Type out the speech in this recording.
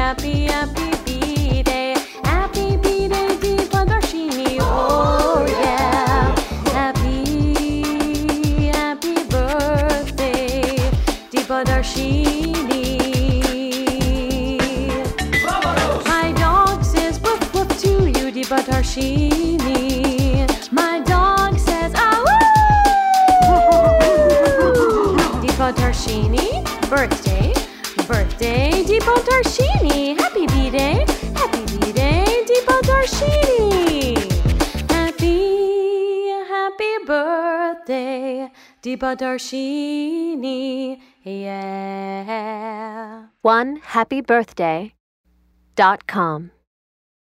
happy, happy B-Day. Happy B-Day, Deepa Darshini. Oh yeah. Happy, happy birthday, Deepa Darshini. My dog says woof woof to you, Deepa Darshini. My dog says ah woo. Deepa Darshini, birthday, birthday, Deepa Darshini. Happy B-Day, happy B-Day, Deepa Darshini. Happy, happy birthday, Deepa Darshini. Yeah. OneHappyBirthday.com